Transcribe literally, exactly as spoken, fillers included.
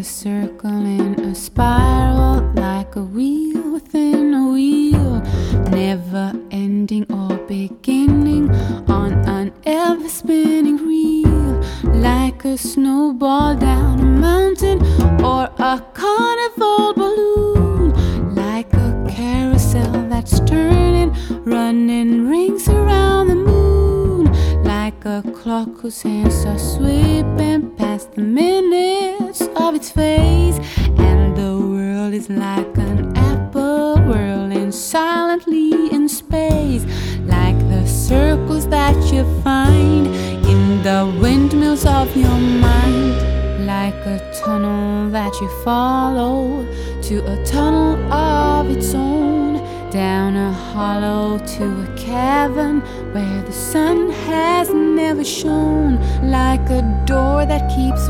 a circle in a spiral, like a wheel within a wheel, never ending or beginning on an ever spinning reel, like a snowball down a mountain or a carnival balloon, like a carousel that's turning, running rings around the moon, like a clock whose hands are sweeping past the minutes of its phase, and the world is like an apple whirling silently in space, like the circles that you find in the windmills of your mind, like a tunnel that you follow to a tunnel of its own, down a hollow to a cavern where the sun has never shone, like a door that keeps